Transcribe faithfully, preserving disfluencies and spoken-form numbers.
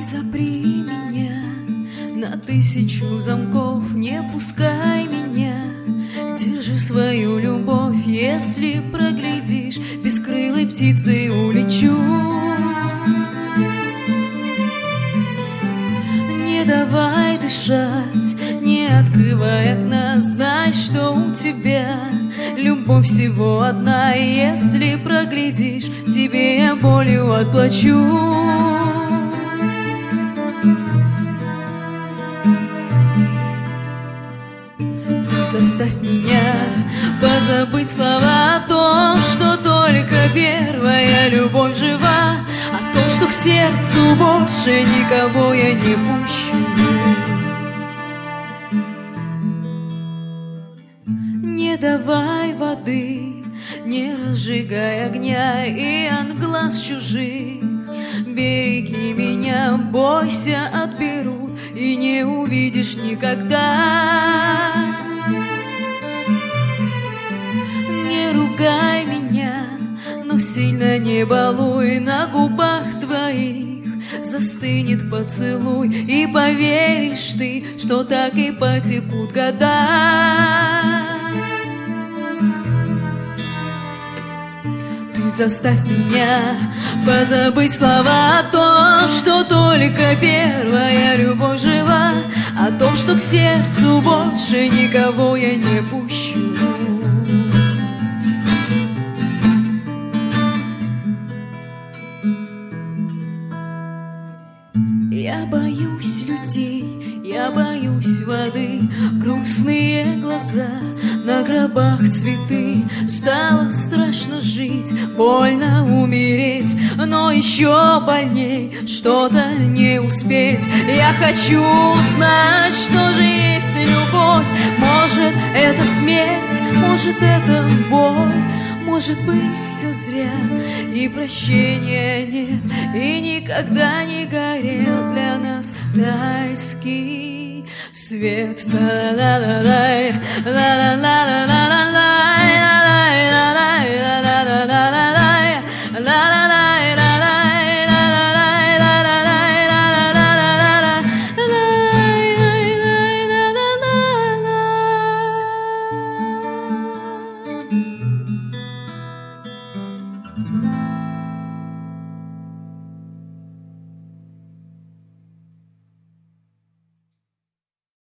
Ты запри меня на тысячу замков, не пускай меня. Держи свою любовь, если проглядишь, бескрылой птицей улечу. Не давай дышать, не открывай окна, знай, что у тебя любовь всего одна. И если проглядишь, тебе я болью отплачу. Заставь меня позабыть слова о том, что только первая любовь жива, о том, что к сердцу больше никого я не пущу. Не давай воды, не разжигай огня и от глаз чужих. Береги меня, бойся, отберут, и не увидишь никогда. Не ругай меня, но сильно не балуй, на губах твоих застынет поцелуй, и поверишь ты, что так и потекут года. Ты заставь меня позабыть слова о том, что только первая любовь жива, о том, что к сердцу больше никого я не пущу. Я боюсь людей, я боюсь воды, грустные глаза, на гробах цветы. Стало страшно жить, больно умереть, но еще больней что-то не успеть. Я хочу узнать, что же есть любовь. Может, это смерть, может, это боль. Может быть, все зря, и прощения нет, и никогда не горел для нас райский свет. Ла-ла-ла-ла-лай, ла-ла-ла-ла-ла-лай.